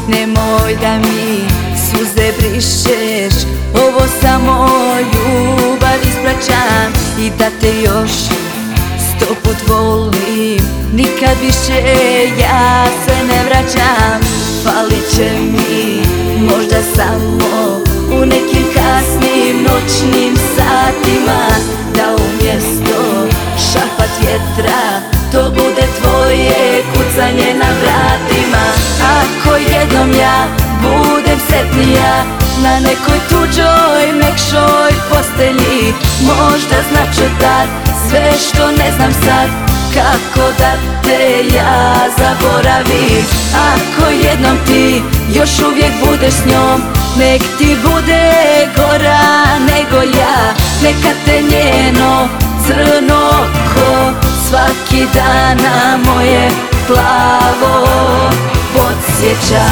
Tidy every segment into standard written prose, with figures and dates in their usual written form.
nemoj da mi suze brišeš. Ovo samo ljubav ispraćam i da te još 100 put volim. Nikad više ja se ne vraćam. Falit će mi možda samo u nekim kasnim noćnim satima, da umjesto šapat vjetra to bude tvoje kucanje na vratima. Ako jednom ja budem sretnija na nekoj tuđoj mekšoj postelji, možda značu tad sve što ne znam sad, kako da te ja zaboravim. Ako jednom ti još uvijek budeš s njom, nek ti bude gora nego ja. Neka te njeno crno oko svaki dan na moje plavo podsjeća.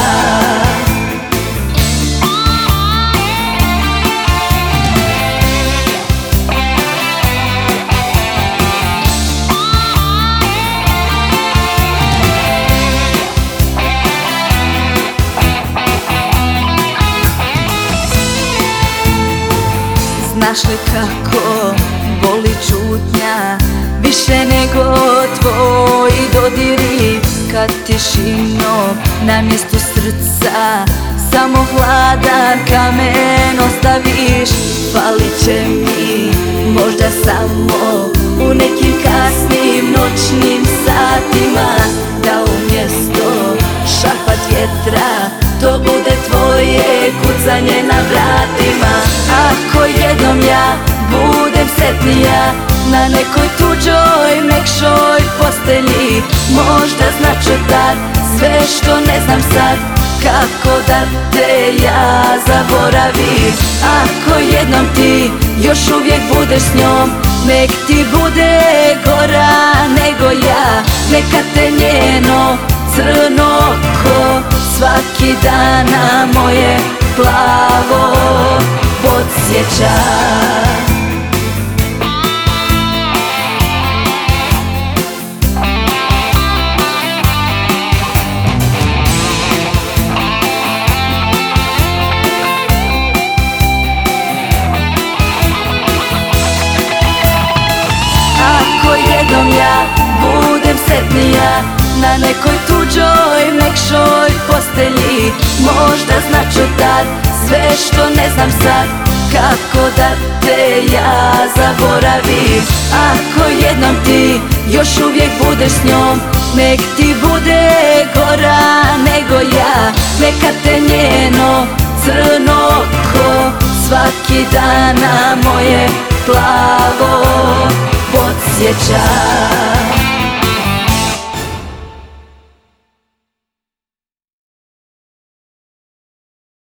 Znaš li kako boli čutnja više nego tvoji dodiri, kad tišinom na mjestu srca samo hladan kamen ostaviš. Falit će mi možda samo u nekim kasnim noćnim satima, da umjesto šapat vjetra to bude tvoje kucanje na vratima. Ako jednom ja budem sretnija na nekoj tuđoj mekšoj postelji, možda značu tad sve što ne znam sad, kako da te ja zaboravim. Ako jednom ti još uvijek budeš s njom, nek ti bude gora nego ja. Neka te njeno crno oko svaki dan na moje plavo podsjeća. Ako jednom ja budem sretnija na nekoj tuđoj mekšoj postelji, možda značu tad sve što ne znam sad, kako da te ja zaboravim. Ako jednom ti još uvijek budeš s njom, nek ti bude gora nego ja. Neka te njeno crno oko svaki dan na moje plavo podsjeća.